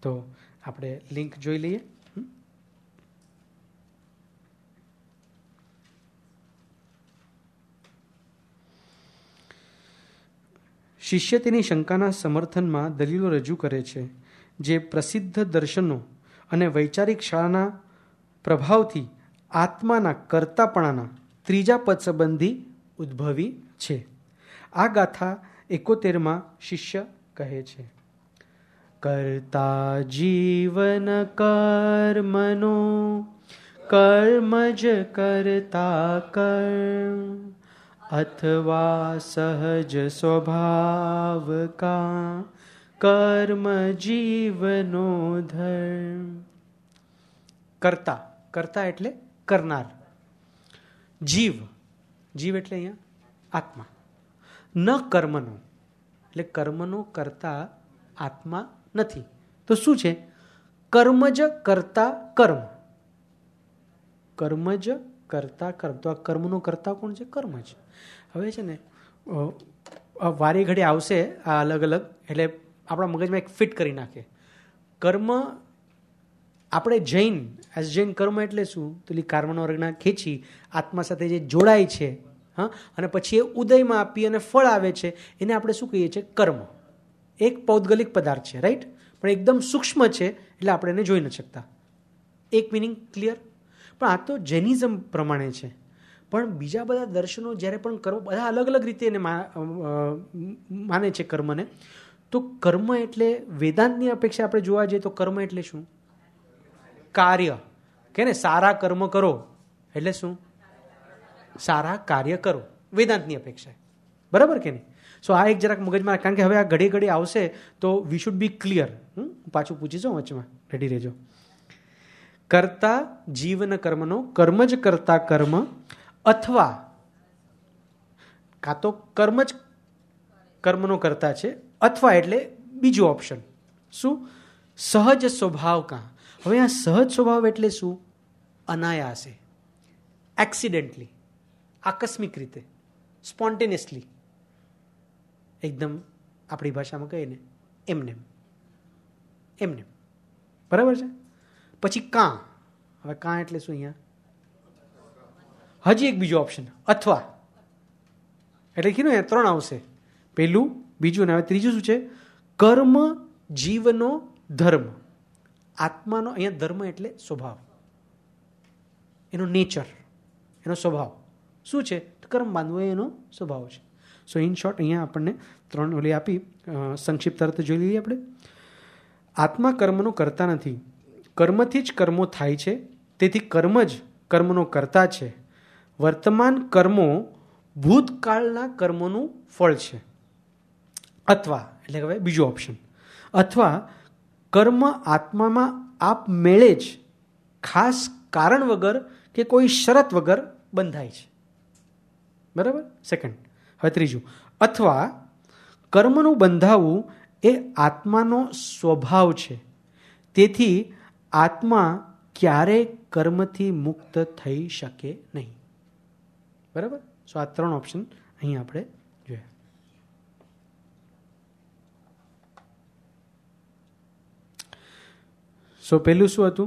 તો આપણે લિંક જોઈ લઈએ. શિષ્ય તેની શંકાના સમર્થનમાં દલીલો રજૂ કરે છે, જે પ્રસિદ્ધ દર્શનો અને વૈચારિક શાળાના પ્રભાવથી આત્માના કર્તાપણાના ત્રીજા પદ સંબંધી ઉદ્ભવી છે. આ ગાથા 71માં શિષ્ય કહે છે, કર્તા જીવન કર્મનો કર્મજ કરતા કર્મ અથવા સહજ સ્વભાવ કા કર્મ જીવનો ધર્મ. કર્તા, કર્તા એટલે કરનાર. જીવ, જીવ એટલે અહીંયા આત્મા. ન કર્મનો એટલે કર્મનો કરતા આત્મા નથી. તો શું છે? કર્મજ કરતા કર્મ. કર્મજ કરતા કર્મ. તો આ કર્મનો કરતા કોણ છે? કર્મ જ. હવે છે ને વારે ઘડી આવશે આ અલગ અલગ, એટલે આપણા મગજમાં એક ફિટ કરી નાખે. કર્મ આપણે જૈન, એઝ જૈન કર્મ એટલે શું? તો કર્મનો વર્ગના ખેંચી આત્મા સાથે જે જોડાય છે, હા, અને પછી એ ઉદયમાં આપી અને ફળ આવે છે, એને આપણે શું કહીએ છીએ? કર્મ. એક પૌદ્ગલિક પદાર્થ છે, રાઈટ, પણ એકદમ સૂક્ષ્મ છે, એટલે આપણે એને જોઈ નથી શકતા. એક મિનિંગ ક્લિયર? પણ આ તો જૈનિઝમ પ્રમાણે છે. પણ બીજા બધા દર્શનો જ્યારે પણ કર્મ, બધા અલગ અલગ રીતે એને માને છે કર્મને. તો કર્મ એટલે વેદાંતની અપેક્ષા આપણે જોવા જઈએ તો કર્મ એટલે શું? કાર્ય. કે ને સારા કર્મ કરો એટલે શું? સારા કાર્ય કરો, વેદાંતની અપેક્ષા. બરાબર કે નહીં? સો આ એક જરાક મગજમાં, કારણ કે હવે આ ઘડી ઘડી આવશે તો વી શુડ બી ક્લિયર. પાછું પૂછીશું વચમાં, રેડી રહેજો. કર્તા જીવન કર્મનો કર્મ જ કરતા કર્મ અથવા કાં તો કર્મ જ કર્મનો કરતા છે, અથવા એટલે બીજું ઓપ્શન શું? સહજ સ્વભાવ કા. હવે આ સહજ સ્વભાવ એટલે શું? અનાયાસે, એક્સિડેન્ટલી, આકસ્મિક રીતે, સ્પોન્ટેનિયસલી, એકદમ આપણી ભાષામાં કહીએ ને એમને એમને. બરાબર છે? પછી કાં. હવે કાં એટલે શું? અહીંયા હજી એક બીજો ઓપ્શન, અથવા. એટલે કીધું ને 3 આવશે. પહેલું, બીજું, ને હવે ત્રીજું શું છે? કર્મ જીવનો ધર્મ. આત્માનો અહીંયા ધર્મ એટલે સ્વભાવ, એનો નેચર, એનો સ્વભાવ શું છે? કર્મ બાંધવો એનો સ્વભાવ છે. સો ઇન શોર્ટ અહીંયા આપણને 3 ઓલી આપી, સંક્ષિપ્ત અર્થ જોઈ લઈએ આપણે. આત્મા કર્મનો કરતા નથી, કર્મથી જ કર્મો થાય છે, તેથી કર્મ જ કર્મનો કરતા છે. વર્તમાન કર્મો ભૂતકાળના કર્મોનું ફળ છે. અથવા એટલે હવે બીજો ઓપ્શન, અથવા કર્મ આત્મામાં આપ મેળે જ ખાસ કારણ વગર કે કોઈ શરત વગર બંધાય છે. બરાબર? સેકન્ડ. હવે ત્રીજું, અથવા કર્મનું બંધાવું એ આત્માનો સ્વભાવ છે, તેથી આત્મા ક્યારેય કર્મથી મુક્ત થઈ શકે નહીં. બરાબર? સો આ 3 ઓપ્શન અહીં આપણે જોયા. સો પહેલું શું હતું?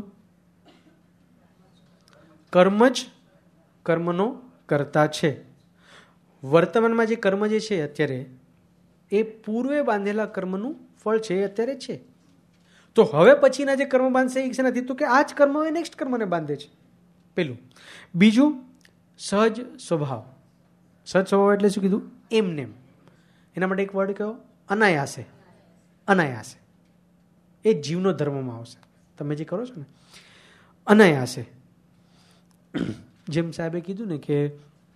કર્મ જ કર્મનો કરતા છે. વર્તમાનમાં જે કર્મ જે છે અત્યારે, એ પૂર્વે બાંધેલા કર્મનું ફળ છે, એ અત્યારે છે. તો હવે પછીના જે કર્મ બાંધશે એ નથી, તો કે આ જ કર્મ હવે નેક્સ્ટ કર્મને બાંધે છે. પેલું. બીજું, સહજ સ્વભાવ. સહજ સ્વભાવ એટલે શું કીધું? એમનેમ. એના માટે એક વર્ડ કયો? અનાયાસે. અનાયાસે એ જીવનો ધર્મમાં આવશે. તમે જે કરો છો ને અનાયાસે. જેમ સાહેબે કીધું ને કે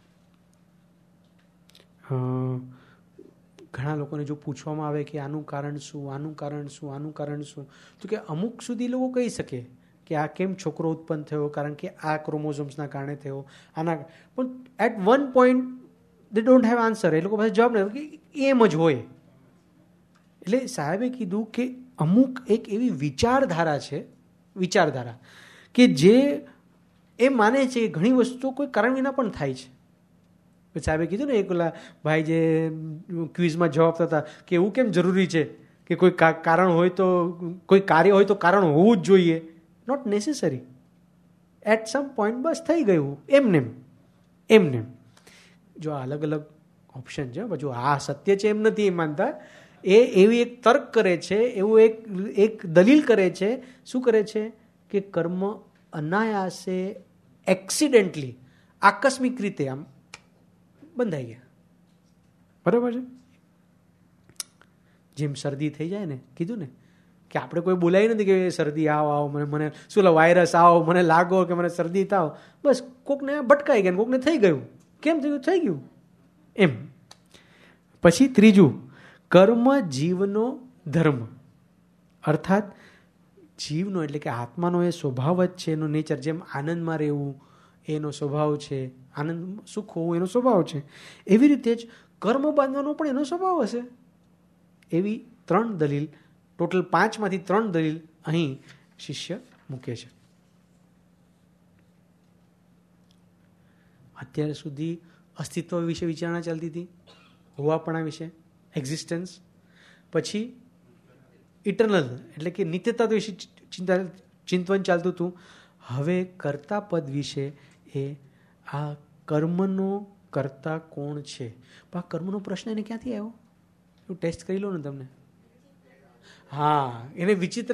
ઘણા લોકોને જો પૂછવામાં આવે કે આનું કારણ શું, આનું કારણ શું, આનું કારણ શું, તો કે અમુક સુધી લોકો કહી શકે કે આ કેમ છોકરો ઉત્પન્ન થયો, કારણ કે આ ક્રોમોઝોમ્સના કારણે થયો, આના. પણ at one point they don't have answer. એ લોકો પાસે જવાબ નહીં કે એમ જ હોય. એટલે સાહેબે કીધું કે અમુક એક એવી વિચારધારા છે, વિચારધારા કે જે એ માને છે કે ઘણી વસ્તુઓ કોઈ કારણ વિના પણ થાય છે. સાહેબે કીધું ને એક ઓલા ભાઈ જે ક્વિઝમાં જવાબ હતા કે એવું કેમ જરૂરી છે કે કે કોઈ કારણ હોય તો, કોઈ કાર્ય હોય તો કારણ હોવું જ જોઈએ. Not necessary. At some point બસ થઈ ગયું એમને. જો આ અલગ અલગ ઓપ્શન છે, જો આ સત્ય છે એમ નથી એ માનતા. એ એવી એક તર્ક કરે છે, એવું એક દલીલ કરે છે. શું કરે છે કે કર્મ અનાયાસે, એક્સિડેન્ટલી, આકસ્મિક રીતે આમ બંધાઈ ગયા. બરાબર છે? જેમ શરદી થઈ જાય ને, કીધું ને કે આપણે કોઈ બોલાય નથી કે શરદી આવો મને શું વાયરસ આવો, મને લાગો કે મને શરદી થાવ. બસ કોકને ભટકાઈ ગયા, કોકને થઈ ગયું. કેમ થયું? થઈ ગયું એમ. પછી ત્રીજું, કર્મ જીવનો ધર્મ. અર્થાત જીવનો એટલે કે આત્માનો એ સ્વભાવ જ છે, એનો નેચર. જેમ આનંદમાં રહેવું એનો સ્વભાવ છે, આનંદ સુખ હોવું એનો સ્વભાવ છે, એવી રીતે જ કર્મ બાંધવાનો પણ એનો સ્વભાવ હશે. એવી 3 દલીલ, ટોટલ 5માંથી 3 દલીલ અહીં શિષ્ય મૂકે છે. અત્યાર સુધી અસ્તિત્વ વિશે વિચારણા ચાલતી હતી, હોવાપણા વિશે, એક્ઝિસ્ટન્સ. પછી ઇટરનલ એટલે કે નિત્યતા વિશે ચિંતન ચાલતું હતું. હવે કર્તા પદ વિશે, એ આ કર્મનો કર્તા કોણ છે. પણ આ કર્મનો પ્રશ્ન એને ક્યાંથી આવ્યો? એવું ટેસ્ટ કરી લો ને તમને. હા, એને વિચિત્ર.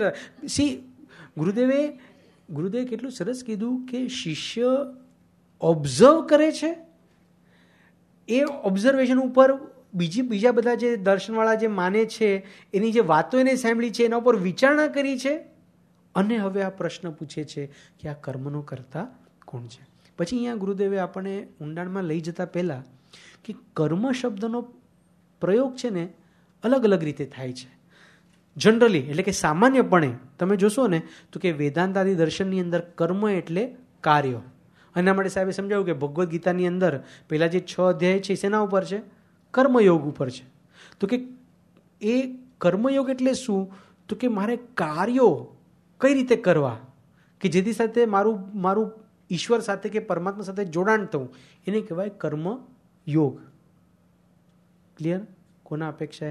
ગુરુદેવે કેટલું સરસ કીધું કે શિષ્ય ઓબ્ઝર્વ કરે છે, એ ઓબ્ઝર્વેશન ઉપર બીજા બધા જે દર્શનવાળા જે માને છે એની જે વાતો એને સાંભળી છે એના ઉપર વિચારણા કરી છે, અને હવે આ પ્રશ્ન પૂછે છે કે આ કર્મનો કર્તા કોણ છે. પછી અહીંયા ગુરુદેવે આપણને ઊંડાણમાં લઈ જતા પહેલા કે કર્મ શબ્દનો પ્રયોગ છે ને અલગ અલગ રીતે થાય છે. જનરલી એટલે કે સામાન્યપણે તમે જોશો ને તો કે વેદાંતાદિ દર્શનની અંદર કર્મ એટલે કાર્ય. એના માટે સાહેબે સમજાવ્યું કે ભગવદ્ ગીતાની અંદર પહેલા જે 6 અધ્યાય છે શેના ઉપર છે? કર્મયોગ ઉપર છે. તો કે એ કર્મયોગ એટલે શું? તો કે મારે કાર્યો કઈ રીતે કરવા કે જેથી સાથે મારું ઈશ્વર સાથે કે પરમાત્મા સાથે જોડાણ થવું, એને કહેવાય કર્મયોગ. ક્લિયર? કોના અપેક્ષાએ?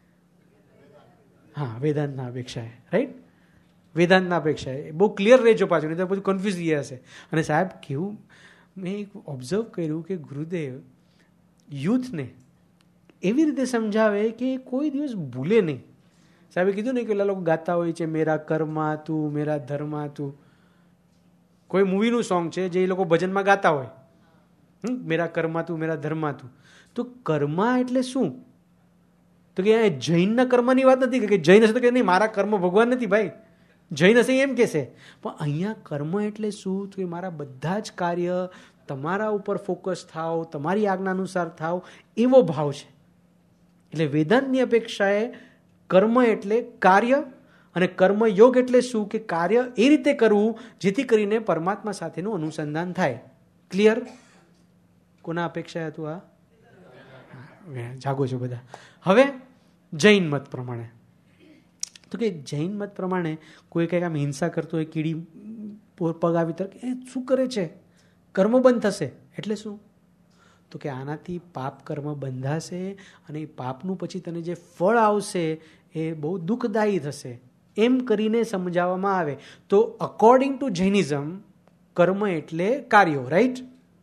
હા, વેદાંતના અપેક્ષાએ. રાઈટ? વેદાંતના અપેક્ષાએ. બહુ ક્લિયર રહેજો પાછું, નહીં તો બધું કન્ફ્યુઝ ગયા હશે. અને સાહેબ કેવું, મેં ઓબ્ઝર્વ કર્યું કે ગુરુદેવ યુથને એવી રીતે સમજાવે કે કોઈ દિવસ ભૂલે નહીં. સાહેબે કીધું ને કે પેલા લોકો ગાતા હોય છે, મેરા કર્મા તું, મેરા ધર્મા તું. કોઈ મૂવીનું સોંગ છે જે એ લોકો ભજનમાં ગાતા હોય, મેરા કર્મા તું, મેરા ધર્મા તું. તો કર્મા એટલે શું? તો કે અહીંયા જૈનના કર્મની વાત નથી કે જૈન હશે તો કે નહીં મારા કર્મ ભગવાન નથી ભાઈ, જૈન હશે એમ કહેશે. પણ અહીંયા કર્મ એટલે શું? તો કે મારા બધા જ કાર્ય તમારા ઉપર ફોકસ થાવ, તમારી આજ્ઞા અનુસાર થાવ, એવો ભાવ છે. એટલે વેદાંતની અપેક્ષાએ કર્મ એટલે કાર્ય, અને કર્મયોગ એટલે શું? કે કાર્ય એ રીતે કરવું જેથી કરીને પરમાત્મા સાથેનું અનુસંધાન થાય. ક્લિયર? કોના અપેક્ષા હતું આ? જાગો છો બધા. હવે જૈન મત પ્રમાણે, તો કે જૈન મત પ્રમાણે કોઈ કંઈક આમ હિંસા કરતો હોય, કીડી પગ આવી તરફ, એ શું કરે છે? કર્મ બંધ થશે. એટલે શું? તો કે આનાથી પાપ કર્મ બંધાશે, અને એ પાપનું પછી તને જે ફળ આવશે એ બહુ દુઃખદાયી થશે, એમ કરીને સમજાવવામાં આવે. તો અકોર્ડિંગ ટુ જૈનિઝમ કર્મ એટલે કાર્યો. રાઈટ?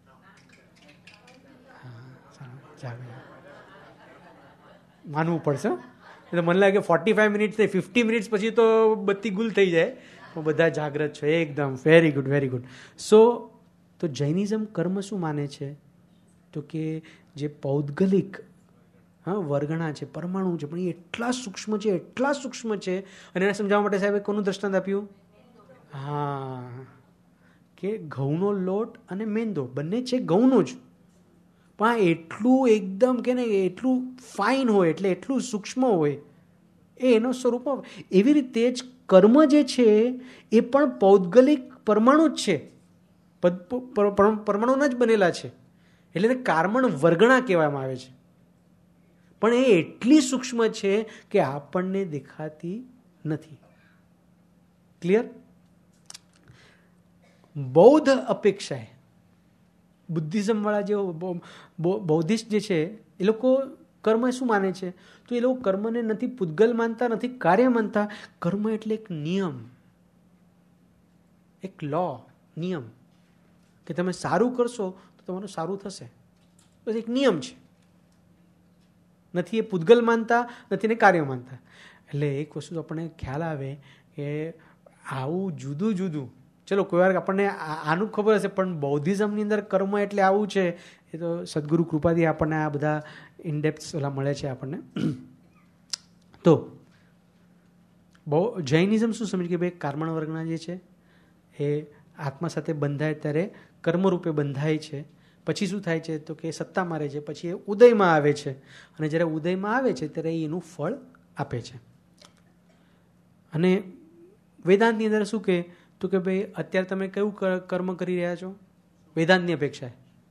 માનવું પડશે. એટલે મને લાગે 45 મિનિટ થઈ, 50 મિનિટ્સ પછી તો બત્તી ગુલ થઈ જાય. બધા જાગ્રત છો એકદમ. Very good, very good. તો જૈનિઝમ કર્મ શું માને છે? તો કે જે પૌદ્ગલિક વર્ગણા છે, પરમાણુ છે, પણ એ એટલા સૂક્ષ્મ છે, એટલા સૂક્ષ્મ છે. અને એને સમજાવવા માટે સાહેબે કોનું દ્રષ્ટાંત આપ્યું? હા, કે ઘઉંનો લોટ અને મેંદો બંને છે ઘઉંનો જ, પણ એટલું એકદમ કે ને એટલું ફાઇન હોય, એટલે એટલું સૂક્ષ્મ હોય, એ એનો સ્વરૂપ. એવી રીતે જ કર્મ જે છે એ પણ પૌદ્ગલિક પરમાણુ જ છે, પરમાણુના જ બનેલા છે. એટલે કાર્બન વર્ગણા કહેવામાં આવે છે, પણ એ એટલી સૂક્ષ્મ છે કે આપણને દેખાતી નથી. ક્લિયર? બૌદ્ધ અપેક્ષાએ, બુદ્ધિઝમ વાળા જે બૌદ્ધિસ્ટ જે છે એ લોકો કર્મ શું માને છે? તો એ લોકો કર્મને નથી પૂતગલ માનતા, નથી કાર્ય માનતા. કર્મ એટલે એક નિયમ, એક લો, નિયમ, કે તમે સારું કરશો તો તમારું સારું થશે. બસ એક નિયમ છે. નથી એ પૂતગલ માનતા, નથી એને કાર્ય માનતા. એટલે એક વસ્તુ આપણને ખ્યાલ આવે કે આવું જુદું જુદું, ચલો કોઈ વાર આપણને આનું ખબર હશે, પણ બૌદ્ધિઝમની અંદર કર્મ એટલે આવું છે. એ તો સદગુરુ કૃપાથી આપણને આ બધા ઇનડેપ્થ ઓલા મળે છે આપણને. તો જૈનિઝમ શું સમજ કે ભાઈ કર્મણ વર્ગના જે છે એ આત્મા સાથે બંધાય ત્યારે કર્મરૂપે બંધાય છે. પછી શું થાય છે? તો કે સત્તા મારે છે, પછી એ ઉદયમાં આવે છે, અને જ્યારે ઉદયમાં આવે છે ત્યારે એનું ફળ આપે છે. અને વેદાંતની અંદર શું કહે? તો કે ભાઈ અત્યારે તમે કયું કર્મ કરી રહ્યા છો વેદાંતની અપેક્ષાએ?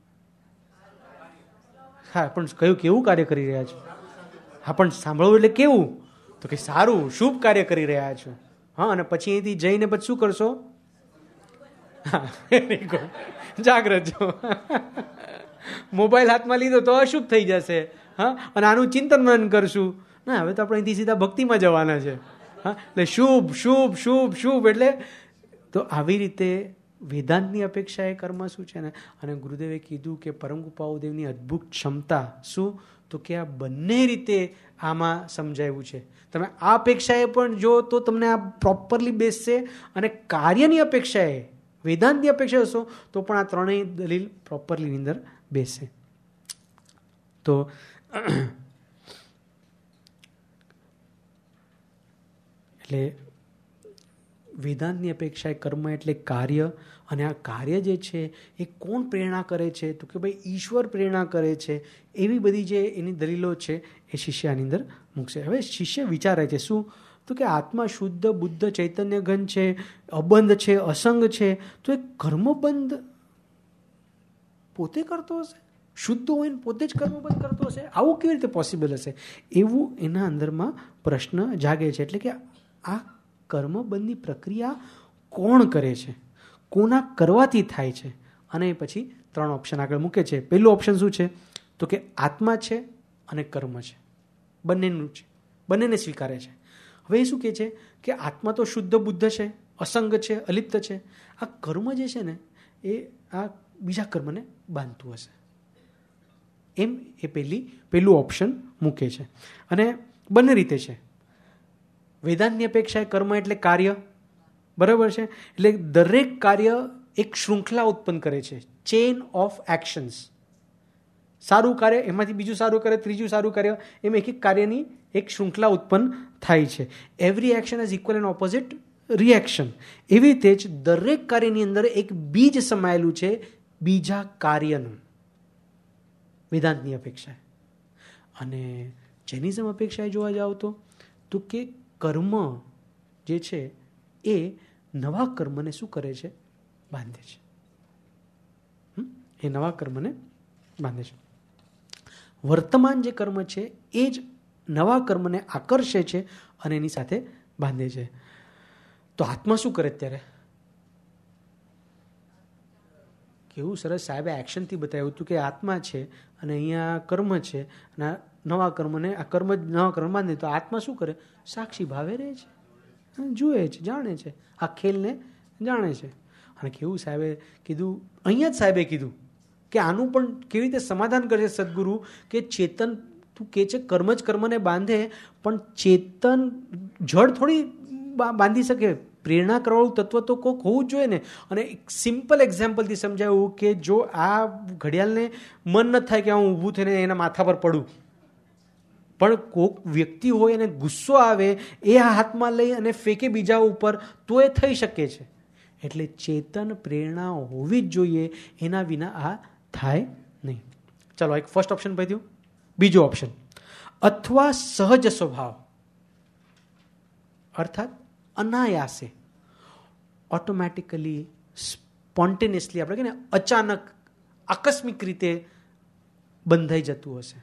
હા, પણ કયું કેવું કાર્ય કરી રહ્યા છો? હા, પણ સાંભળવું એટલે કેવું? તો કે સારું શુભ કાર્ય કરી રહ્યા છો. હા, અને પછી અહીંથી જઈને પછી શું કરશો? હા, વેરી ગુડ, જાગ્રત છો. મોબાઈલ હાથમાં લીધો તો અશુભ થઈ જશે. હા, અને આનું ચિંતન મનન કરશું. ના, હવે તો આપણે અહીંથી સીધા ભક્તિમાં જવાના છે. હા, એટલે શુભ શુભ શુભ શુભ. એટલે તો આવી રીતે વેદાંતની અપેક્ષા એ કર્મ શું છે ને? અને ગુરુદેવે કીધું કે પરમ કૃપાળુદેવની અદ્ભુત ક્ષમતા શું? તો કે આ બંને રીતે આમાં સમજાયું છે. તમે આ અપેક્ષાએ પણ જો તો તમને આ પ્રોપરલી બેસશે, અને કાર્યની અપેક્ષાએ વેદાંતની અપેક્ષા હશો તો પણ આ ત્રણેય દલીલ પ્રોપરલી અંદર બેસે. તો એટલે વેદાંતની અપેક્ષા એ કર્મ એટલે કાર્ય, અને આ કાર્ય જે છે એ કોણ પ્રેરણા કરે છે? તો કે ભાઈ ઈશ્વર પ્રેરણા કરે છે. એવી બધી જે એની દલીલો છે એ શિષ્ય આની અંદર મૂકશે. હવે શિષ્ય વિચારે છે શું? તો કે આત્મા શુદ્ધ બુદ્ધ ચૈતન્ય ઘન છે, અબંધ છે, અસંગ છે. તો એ કર્મબંધ પોતે કરતો હશે? શુદ્ધ હોય ને પોતે જ કર્મબંધ કરતો હશે? આવું કેવી રીતે પોસિબલ હશે? એવું એના અંદરમાં પ્રશ્ન જાગે છે. એટલે કે આ કર્મબંધની પ્રક્રિયા કોણ કરે છે? કોના કરવાથી થાય છે? અને પછી 3 ઓપ્શન આગળ મૂકે છે. પહેલું ઓપ્શન શું છે? તો કે આત્મા છે અને કર્મ છે, બંનેનું છે, બંનેને સ્વીકારે છે. હવે એ શું કહે છે કે આત્મા તો શુદ્ધ બુદ્ધ છે, અસંગ છે, અલિપ્ત છે. આ કર્મ જે છે ને એ આ બીજા કર્મને બાંધતું હશે, એમ એ પહેલું ઓપ્શન મૂકે છે. અને બંને રીતે છે. વેદાંતની અપેક્ષાએ કર્મ એટલે કાર્ય, બરાબર છે? એટલે દરેક કાર્ય એક શૃંખલા ઉત્પન્ન કરે છે, ચેઇન ઓફ એક્શન્સ. સારું કાર્ય, એમાંથી બીજું સારું કરે, ત્રીજું સારું કાર્ય, એમ એક એક કાર્યની એક શૃંખલા ઉત્પન્ન થાય છે. Every action is equal and opposite reaction. એવી રીતે જ દરેક કાર્યની અંદર એક બીજ સમાયેલું છે બીજા કાર્યનું, વેદાંતની અપેક્ષાએ. અને જૈનિઝમ અપેક્ષાએ જોવા જાવ તો કે કર્મ જે છે એ નવા કર્મને શું કરે છે? બાંધે છે. એ નવા કર્મને બાંધે છે. વર્તમાન જે કર્મ છે એ જ નવા કર્મને આકર્ષે છે અને એની સાથે બાંધે છે. તો આત્મા શું કરે અત્યારે? કેવું સરસ સાહેબે એક્શનથી બતાવ્યું હતું કે આત્મા છે અને અહીંયા કર્મ છે, અને નવા કર્મને આ કર્મ નવા કર્મ બાંધે. તો આત્મા શું કરે? સાક્ષી ભાવે રહે છે, જુએ છે, જાણે છે, આ ખેલને જાણે છે. અને કેવું સાહેબે કીધું, અહીંયા જ સાહેબે કીધું કે આનું પણ કેવી રીતે સમાધાન કરશે સદગુરુ, કે ચેતન તું કે છે કર્મ જ કર્મને બાંધે, પણ ચેતન જળ થોડી બાંધી શકે. પ્રેરણા કરવાળું તત્વ તો કોઈક હોવું જ જોઈએ ને. અને એક સિમ્પલ એક્ઝામ્પલથી સમજાવ્યું કે જો આ ઘડિયાળને મન ન થાય કે હું ઊભું થઈને એના માથા પર પડું, પણ કોઈક વ્યક્તિ હોય અને ગુસ્સો આવે, એ હાથમાં લઈ અને ફેંકે બીજા ઉપર, તો એ થઈ શકે છે. એટલે ચેતન પ્રેરણા હોવી જ જોઈએ, એના વિના આ થાય નહીં. ચાલો, એક ફર્સ્ટ ઓપ્શન પત્યું. બીજો ઓપ્શન, અથવા સહજ સ્વભાવ, અર્થાત અનાયાસે, ઓટોમેટિકલી, સ્પોન્ટેનિયસલી, આપણે કહીએ ને અચાનક, આકસ્મિક રીતે બંધાઈ જતું હશે.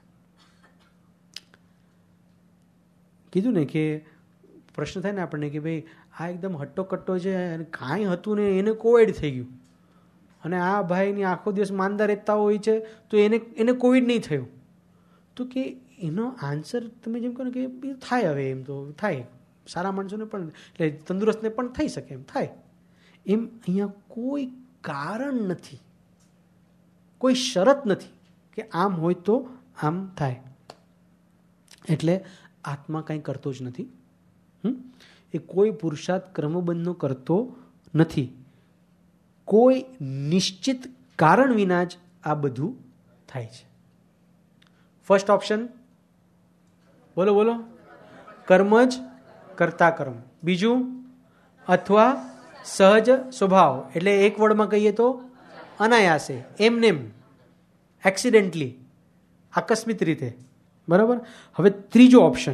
કીધું ને કે પ્રશ્ન થાય ને આપણને કે ભાઈ આ એકદમ હટ્ટો-કટ્ટો છે અને કાંઈ હતું ને એને કોવિડ થઈ ગયું, અને આ ભાઈની આખો દિવસ માંદા રહેતા હોય છે તો એને કોવિડ નહીં થયું. તો કે એનો આન્સર તમે જેમ કહો ને કે થાય, હવે એમ તો થાય, સારા માણસોને પણ એટલે તંદુરસ્તને પણ થઈ શકે, એમ થાય. એમ અહીંયા કોઈ કારણ નથી, કોઈ શરત નથી કે આમ હોય તો આમ થાય. એટલે આત્મા કંઈ કરતો જ નથી. એ કોઈ પુરુષાર્થ કર્મબંધનો કરતો નથી. કોઈ નિશ્ચિત કારણ વિના જ આ બધું થાય છે. ફર્સ્ટ ઓપ્શન બોલો બોલો, કર્મ જ કરતા કર્મ. બીજું અથવા સહજ સ્વભાવ, એટલે એક વર્ડમાં કહીએ તો અનાયાસે, એમનેમ, એક્સિડેન્ટલી, આકસ્મિક રીતે. બરાબર. હવે ત્રીજો ઓપ્શન,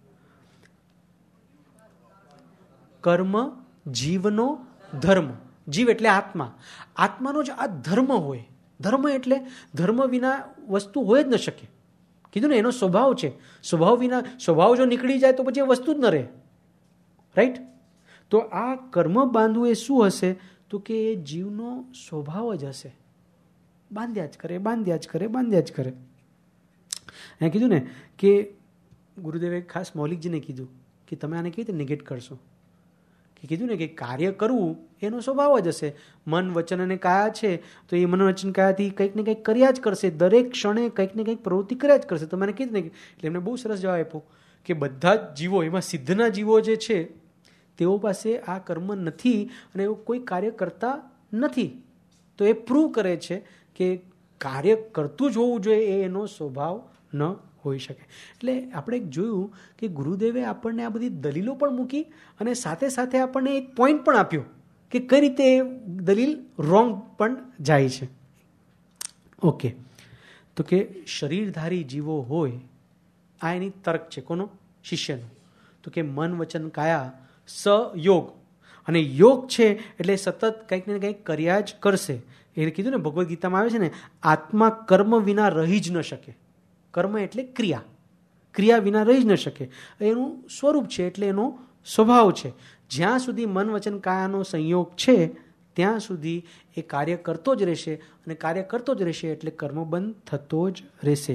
કર્મ જીવનો ધર્મ. જીવ એટલે આત્મા, આત્માનો જ આ ધર્મ હોય. ધર્મ એટલે ધર્મ વિના વસ્તુ હોય જ ન શકે. કીધું ને એનો સ્વભાવ છે, સ્વભાવ વિના, સ્વભાવ જો નીકળી જાય તો પછી વસ્તુ જ ન રહે. રાઈટ. તો આ કર્મ બાંધવું એ શું હશે? તો કે એ જીવનો સ્વભાવ જ હશે. બાંધ્યા જ કરે, બાંધ્યા જ કરે, બાંધ્યા જ કરે. અહીંયા કીધું ને કે ગુરુદેવે ખાસ મૌલિકજીને કીધું કે તમે આને કેવી રીતે નેગેટ કરશો? કે કીધું ને કે કાર્ય કરવું એનો સ્વભાવ જ હશે. મન વચન અને કાયા છે તો એ મન વચન કાયાથી કંઈક ને કંઈક કર્યા જ કરશે, દરેક ક્ષણે કંઈક ને કંઈક પ્રવૃત્તિ કર્યા જ કરશે. તો મને કીધું ને, એટલે એમને બહુ સરસ જવાબ આપ્યો કે બધા જ જીવો, એમાં સિદ્ધના જીવો જે છે તેઓ પાસે આ કર્મ નથી અને એવું કોઈ કાર્ય કરતા નથી. તો એ પ્રૂવ કરે છે કે કાર્ય કરતું જ હોવું જોઈએ, એ એનો સ્વભાવ ન હોઈ શકે. એટલે આપણે જોયું કે ગુરુદેવે આપણને આ બધી દલીલો પણ મૂકી અને સાથે સાથે આપણને એક પોઈન્ટ પણ આપ્યો કે કઈ રીતે દલીલ રોંગ પણ જાય છે. ઓકે, તો કે શરીરધારી જીવો હોય, આ એની તર્ક છે. કોનો? શિષ્યનો. તો કે મન વચન કાયા સયોગ, અને યોગ છે એટલે સતત કંઈક ને કંઈક કર્યા જ કરશે. એને કીધું ને ભગવદ્ ગીતામાં આવે છે ને, આત્મા કર્મ વિના રહી જ ન શકે. કર્મ એટલે ક્રિયા, ક્રિયા વિના રહી જ ન શકે. એનું સ્વરૂપ છે એટલે એનો સ્વભાવ છે. જ્યાં સુધી મન વચન કાયાનો સંયોગ છે ત્યાં સુધી એ કાર્ય કરતો જ રહેશે, અને કાર્ય કરતો જ રહેશે એટલે કર્મબંધ થતો જ રહેશે.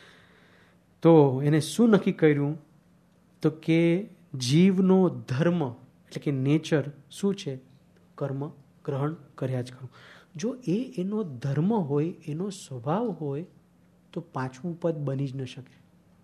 તો એને શું નક્કી કર્યું? તો કે જીવનો ધર્મ એટલે કે નેચર શું છે? કર્મ ગ્રહણ કર્યા જ કરું. જો એનો ધર્મ હોય, એનો સ્વભાવ હોય, તો પાંચમું પદ બની જ ન શકે.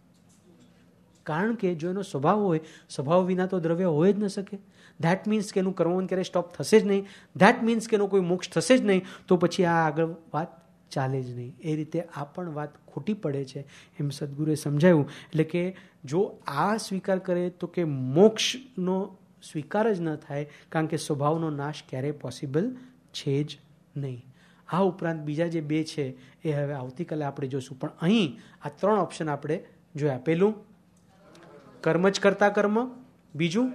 કારણ કે જો એનો સ્વભાવ હોય, સ્વભાવ વિના તો દ્રવ્ય હોય જ ન શકે. ધેટ મીન્સ કે એનું કર્મબંધ ક્યારેય સ્ટોપ થશે જ નહીં. ધેટ મીન્સ કે એનો કોઈ મોક્ષ થશે જ નહીં. તો પછી આ આગળ વાત ચાલે જ નહીં. એ રીતે આ પણ વાત ખોટી પડે છે, એમ સદગુરુએ સમજાવ્યું. એટલે કે જો આ સ્વીકાર કરે તો કે મોક્ષનો સ્વીકાર જ ન થાય, કારણ કે સ્વભાવનો નાશ ક્યારેય પોસિબલ છે જ નહીં. આ ઉપરાંત બીજા જે બે છે એ હવે આવતીકાલે આપણે જોશું. પણ અહીં આ ત્રણ ઓપ્શન આપણે જોયા. પહેલું કર્મ જ કરતા કર્મ, બીજું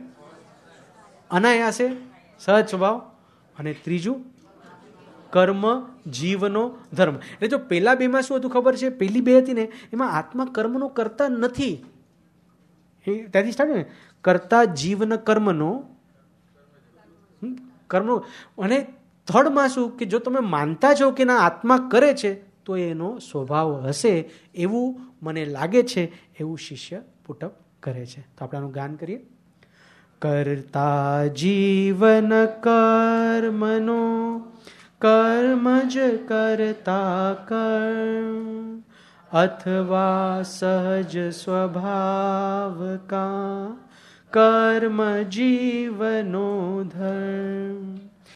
અનાયાસે સહજ સ્વભાવ, અને ત્રીજું કર્મ જીવનો ધર્મ. એટલે જો પહેલા બેમાં શું હતું ખબર છે? પહેલી બે હતી ને એમાં આત્મા કર્મનો કરતા નથી, ત્યાંથી સ્ટાર્ટ ને, કરતા જીવન કર્મનો કર્મનો. અને થર્ડમાં શું કે જો તમે માનતા છો કે ના આત્મા કરે છે તો એનો સ્વભાવ હશે, એવું મને લાગે છે, એવું શિષ્ય પુટઅપ કરે છે. તો આપણે આનું ગાન કરીએ. કરતા જીવન કર્મનો કર્મ જ કરતા કર્મ, અથવા સહજ સ્વભાવ કા કર્મ જીવનો ધર્મ.